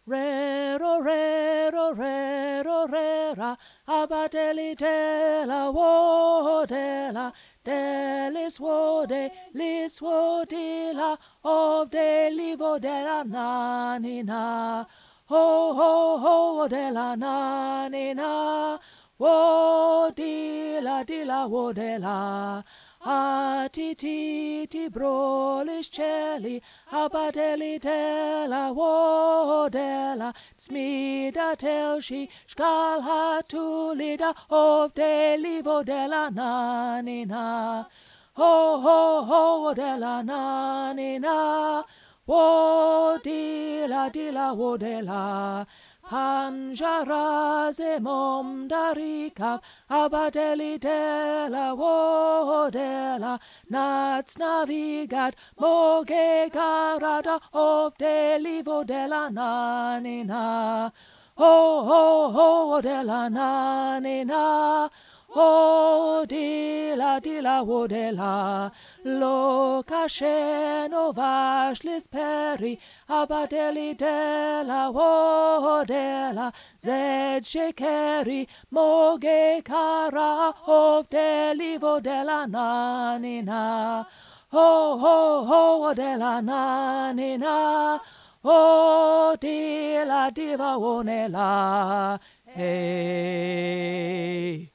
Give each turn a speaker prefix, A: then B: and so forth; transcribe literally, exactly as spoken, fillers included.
A: Re ro re ro re ro re ra abateli dela wo dela delis wo de lis wo de la of de livo della nanina ho ho ho della nanina wo di la di la wo della a ti ti ti brolis celi abateli della wo della smida telshi skal hatulida of de livo della nanina ho ho ho della nanina wo di la di la wo della Panjara mom darika abadeli della wo della nats navigat moge garada of delivo della nanina ho ho ho della nanina o di la di la wo della lo casceno vaslis peri abadeli della wo della zed shekeri moge cara of delivo della nanina ho ho ho della nanina o di la diva wonela hey